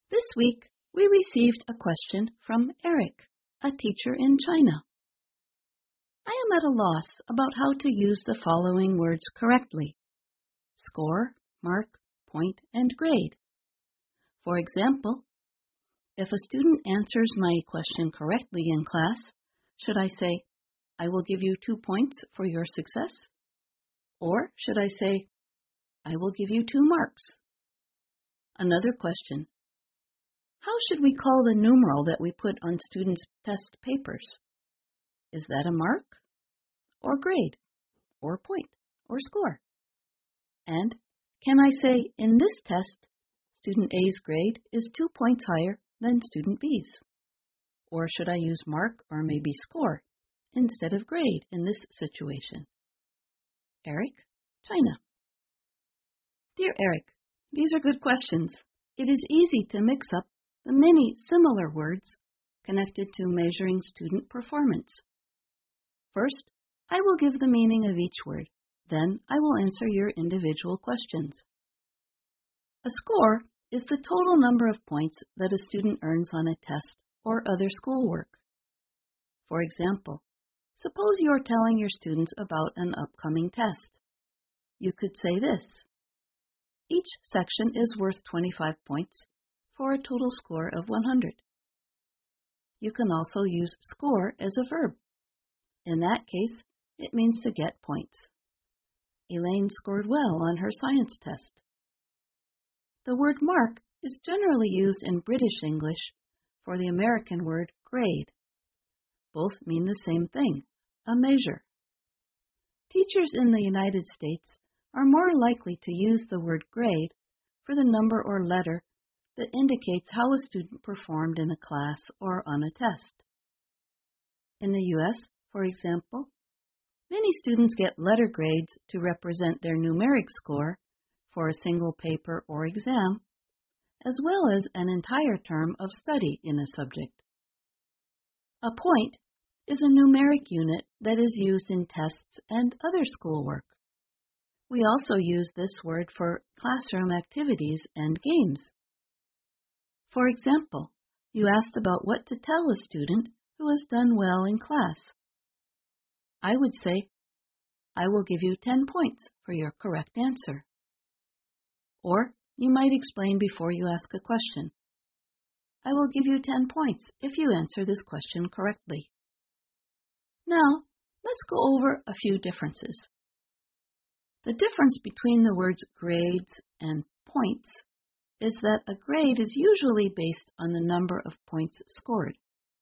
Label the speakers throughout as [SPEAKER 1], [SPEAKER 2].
[SPEAKER 1] This week, we received a question from Eric, a teacher in China. I am at a loss about how to use the following words correctly: score, mark, point, and grade. For example, if a student answers my question correctly in class, should I say, "I will give you 2 points for your success"? Or should I say, "I will give you 2 marks"? Another question: how should we call the numeral that we put on students' test papers? Is that a mark, or grade, or point, or score? And can I say, in this test, student A's grade is 2 points higher than student B's? Or should I use mark or maybe score instead of grade in this situation? Eric, China. Dear Eric, these are good questions. It is easy to mix up the many similar words connected to measuring student performance. First, I will give the meaning of each word. Then I will answer your individual questions. A score is the total number of points that a student earns on a test or other schoolwork. For example, suppose you are telling your students about an upcoming test. You could say this: each section is worth 25 points for a total score of 100. You can also use score as a verb. In that case, it means to get points. Elaine scored well on her science test. The word mark is generally used in British English for the American word grade. Both mean the same thing, a measure. Teachers in the United States are more likely to use the word grade for the number or letter that indicates how a student performed in a class or on a test. In the U.S., for example, many students get letter grades to represent their numeric score for a single paper or exam, as well as an entire term of study in a subject. A point is a numeric unit that is used in tests and other schoolwork. We also use this word for classroom activities and games. For example, you asked about what to tell a student who has done well in class. I would say, "I will give you 10 points for your correct answer." Or you might explain before you ask a question. "I will give you 10 points if you answer this question correctly." Now, let's go over a few differences. The difference between the words grades and points is that a grade is usually based on the number of points scored.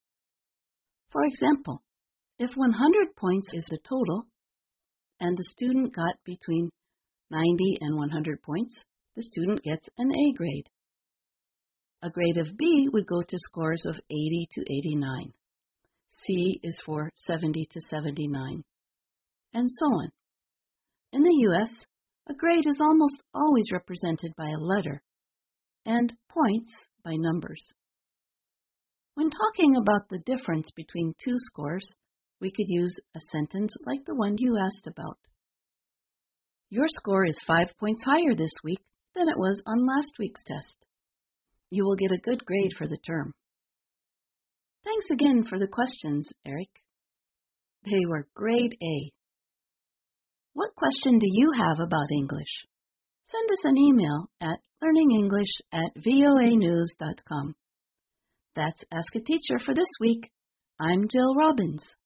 [SPEAKER 1] For example, if 100 points is the total, and the student got between 90 and 100 points, the student gets an A grade. A grade of B would go to scores of 80 to 89. C is for 70 to 79, and so on. In the U.S., a grade is almost always represented by a letter, and points by numbers. When talking about the difference between two scores, we could use a sentence like the one you asked about. Your score is 5 points higher this week than it was on last week's test. You will get a good grade for the term. Thanks again for the questions, Eric. They were grade A. What question do you have about English? Send us an email at learningenglish@voanews.com. That's Ask a Teacher for this week. I'm Jill Robbins.